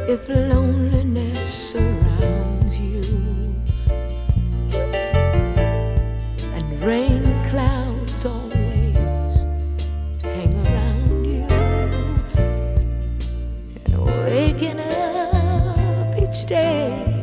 if loneliness surrounds you and rain clouds always hang around you, and waking up each day